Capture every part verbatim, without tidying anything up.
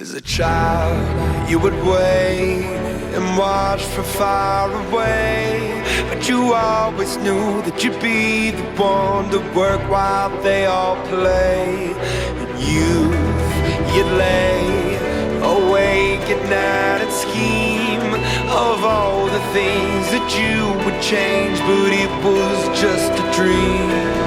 As a child, you would wait and watch from far away, but you always knew that you'd be the one to work while they all play. In youth, you'd lay awake at night and scheme of all the things that you would change, but it was just a dream.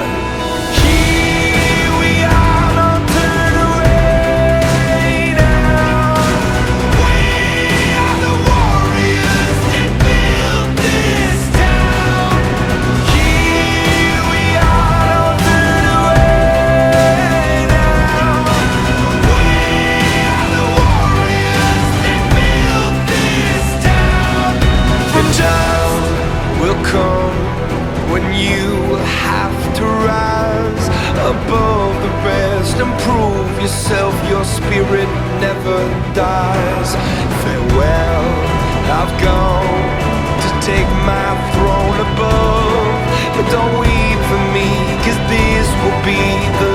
When you have to rise above the rest and prove yourself, your spirit never dies. Farewell, I've gone to take my throne above, but don't weep for me, 'cause this will be the